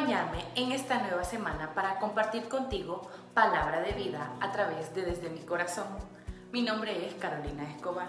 acompañarme en esta nueva semana para compartir contigo palabra de vida a través de Desde mi Corazón. Mi nombre es Carolina Escobar.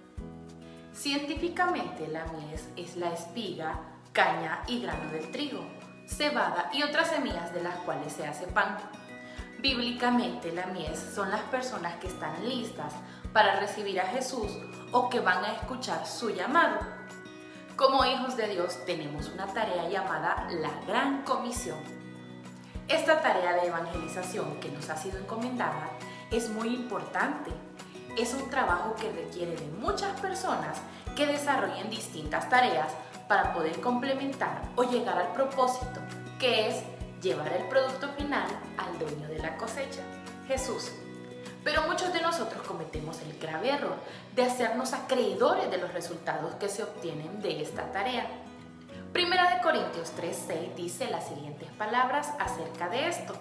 Científicamente, la mies es la espiga, caña y grano del trigo, cebada y otras semillas de las cuales se hace pan. Bíblicamente, la mies son las personas que están listas para recibir a Jesús o que van a escuchar su llamado. Como hijos de Dios tenemos una tarea llamada la Gran Comisión. Esta tarea de evangelización que nos ha sido encomendada es muy importante. Es un trabajo que requiere de muchas personas que desarrollen distintas tareas para poder complementar o llegar al propósito, que es llevar el producto final al dueño de la cosecha, Jesús. Pero muchos de nosotros cometemos el grave error de hacernos acreedores de los resultados que se obtienen de esta tarea. Primera de Corintios 3:6 dice las siguientes palabras acerca de esto.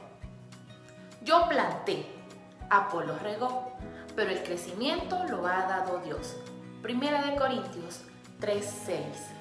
Yo planté, Apolos regó, pero el crecimiento lo ha dado Dios. Primera de Corintios 3:6.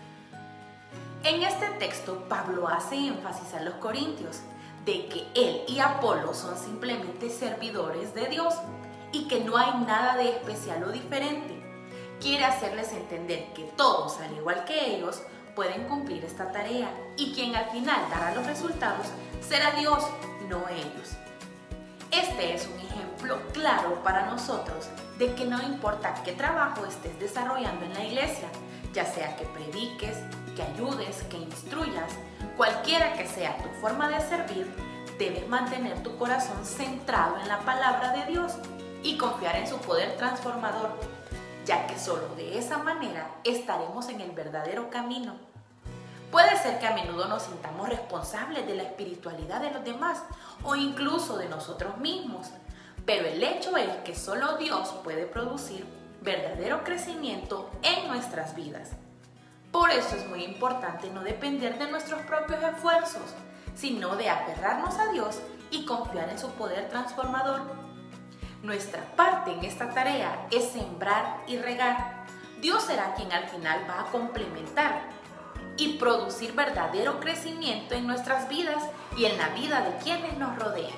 En este texto, Pablo hace énfasis a los corintios de que él y Apolo son simplemente servidores de Dios y que no hay nada de especial o diferente. Quiere hacerles entender que todos, al igual que ellos, pueden cumplir esta tarea y quien al final dará los resultados será Dios, no ellos. Este es un ejemplo claro para nosotros de que no importa qué trabajo estés desarrollando en la iglesia, ya sea que prediques, que ayudes, que instruyas, cualquiera que sea tu forma de servir, debes mantener tu corazón centrado en la palabra de Dios y confiar en su poder transformador, ya que solo de esa manera estaremos en el verdadero camino. Puede ser que a menudo nos sintamos responsables de la espiritualidad de los demás o incluso de nosotros mismos, pero el hecho es que solo Dios puede producir verdadero crecimiento en nuestras vidas. Por eso es muy importante no depender de nuestros propios esfuerzos, sino de aferrarnos a Dios y confiar en su poder transformador. Nuestra parte en esta tarea es sembrar y regar. Dios será quien al final va a complementar y producir verdadero crecimiento en nuestras vidas y en la vida de quienes nos rodean.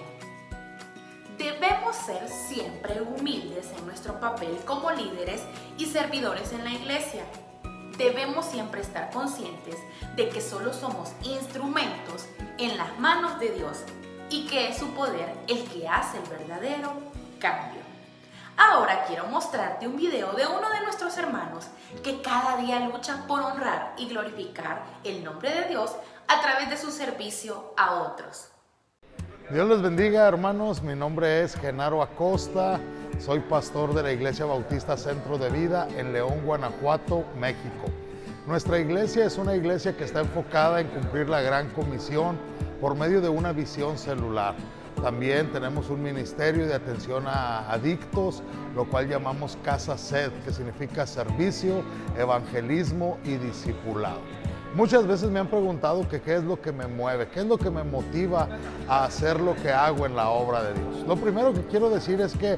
Debemos ser siempre humildes en nuestro papel como líderes y servidores en la iglesia. Debemos siempre estar conscientes de que solo somos instrumentos en las manos de Dios y que es su poder el que hace el verdadero cambio. Ahora quiero mostrarte un video de uno de nuestros hermanos que cada día lucha por honrar y glorificar el nombre de Dios a través de su servicio a otros. Dios les bendiga, hermanos. Mi nombre es Genaro Acosta. Soy pastor de la Iglesia Bautista Centro de Vida en León, Guanajuato, México. Nuestra iglesia es una iglesia que está enfocada en cumplir la Gran Comisión por medio de una visión celular. También tenemos un ministerio de atención a adictos, lo cual llamamos Casa Sed, que significa servicio, evangelismo y discipulado. Muchas veces me han preguntado que qué es lo que me mueve, qué es lo que me motiva a hacer lo que hago en la obra de Dios. Lo primero que quiero decir es que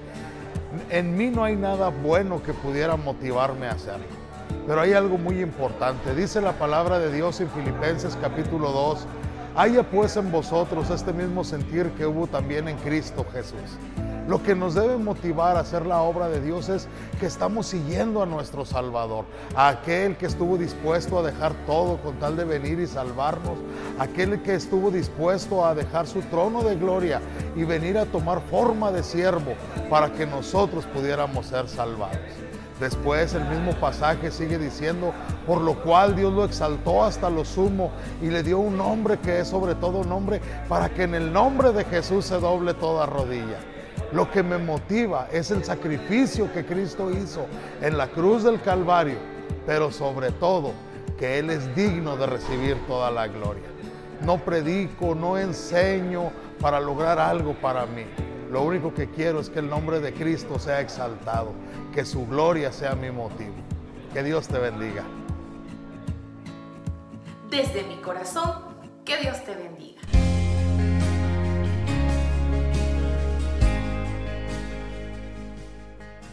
en mí no hay nada bueno que pudiera motivarme a hacerlo, pero hay algo muy importante. Dice la palabra de Dios en Filipenses capítulo 2, haya pues en vosotros este mismo sentir que hubo también en Cristo Jesús. Lo que nos debe motivar a hacer la obra de Dios es que estamos siguiendo a nuestro Salvador, a aquel que estuvo dispuesto a dejar todo con tal de venir y salvarnos, aquel que estuvo dispuesto a dejar su trono de gloria y venir a tomar forma de siervo para que nosotros pudiéramos ser salvados. Después el mismo pasaje sigue diciendo, por lo cual Dios lo exaltó hasta lo sumo y le dio un nombre que es sobre todo nombre, para que en el nombre de Jesús se doble toda rodilla. Lo que me motiva es el sacrificio que Cristo hizo en la cruz del Calvario, pero sobre todo que Él es digno de recibir toda la gloria. No predico, no enseño para lograr algo para mí. Lo único que quiero es que el nombre de Cristo sea exaltado, que su gloria sea mi motivo. Que Dios te bendiga. Desde mi corazón, que Dios te bendiga.